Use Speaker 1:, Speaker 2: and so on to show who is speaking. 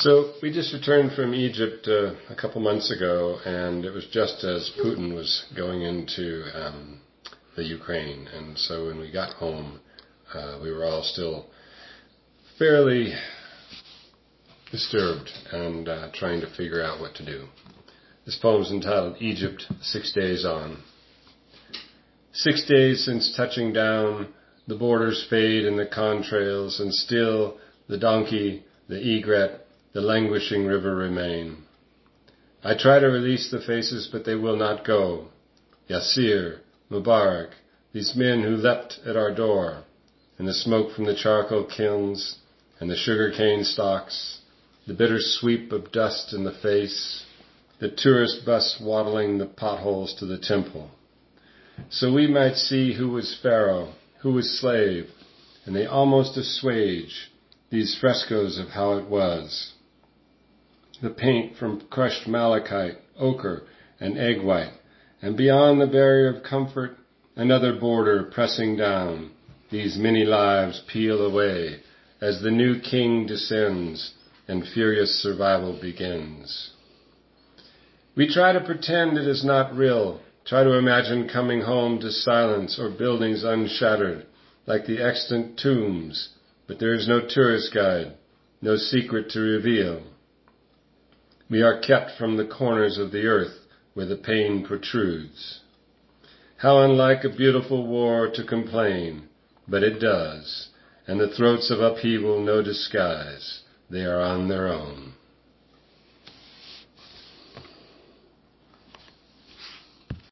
Speaker 1: So we just returned from Egypt a couple months ago, and it was just as Putin was going into the Ukraine. And so when we got home, we were all still fairly disturbed and trying to figure out what to do. This poem is entitled Egypt, 6 Days On. 6 days since touching down, the borders fade in the contrails, and still the donkey, the egret, the languishing river remain. I try to release the faces, but they will not go. Yassir, Mubarak, these men who leapt at our door, and the smoke from the charcoal kilns, and the sugar-cane stalks, the bitter sweep of dust in the face, the tourist bus waddling the potholes to the temple. So we might see who was pharaoh, who was slave, and they almost assuage these frescoes of how it was. The paint from crushed malachite, ochre, and egg white, and beyond the barrier of comfort, another border pressing down. These many lives peel away as the new king descends and furious survival begins. We try to pretend it is not real, try to imagine coming home to silence or buildings unshattered, like the extant tombs, but there is no tourist guide, no secret to reveal. We are kept from the corners of the earth where the pain protrudes. How unlike a beautiful war to complain, but it does, and the throats of upheaval no disguise, they are on their own.